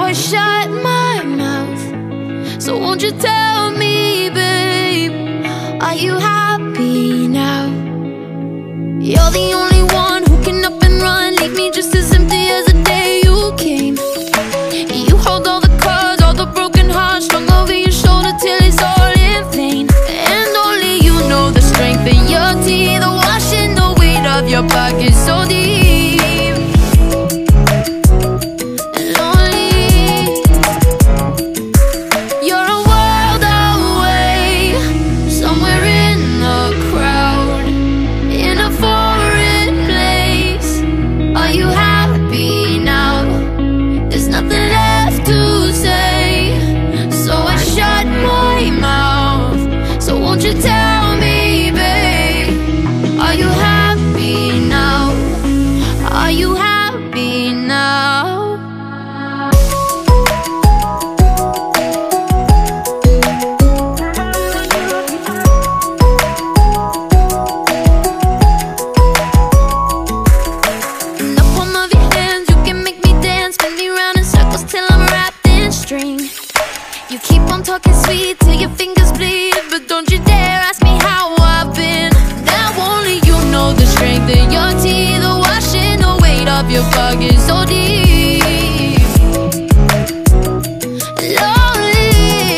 I shut my mouth. So won't you tell me, babe, are you happy now? You're the only one who can up and run, leave me just as empty as the day you came. You hold all the cards, all the broken hearts strung over your shoulder till it's all in vain. And only you know the strength in your teeth, the washing the weight of your pockets so deep and lonely. You're a world away, somewhere in the crowd, in a foreign place. Are you happy now? There's nothing left to say, so I shut my mouth. So won't you tell me, babe, are you happy now? Are you happy now? In the palm of your hands, you can make me dance, spin me round in circles till I'm wrapped in string. You keep on talking sweet till your fingers bleed, but don't you dare ask me how I've been. Now only you know the strength in your teeth, the washing the weight of your pockets so deep. Lonely.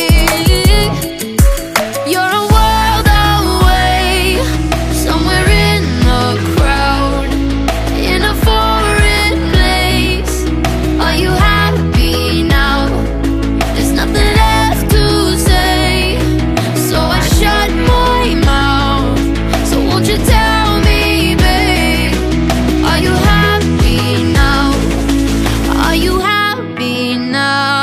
You're a world away, somewhere in the crowd, in a foreign place. Are you happy now? There's nothing left to say, so I shut my mouth. So won't you tell me, babe, are you happy now? Are you happy now?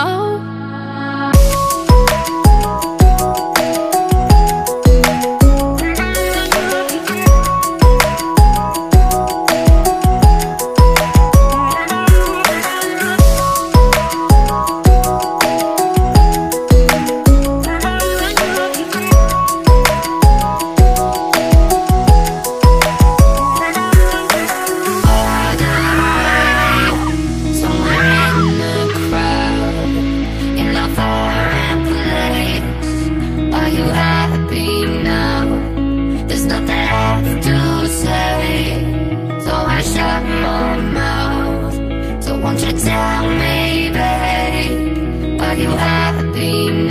Somewhere in the crowd, in a foreign place. Are you happy now? There's nothing left to say, so I shut my mouth. So won't you tell me, babe, are you happy now?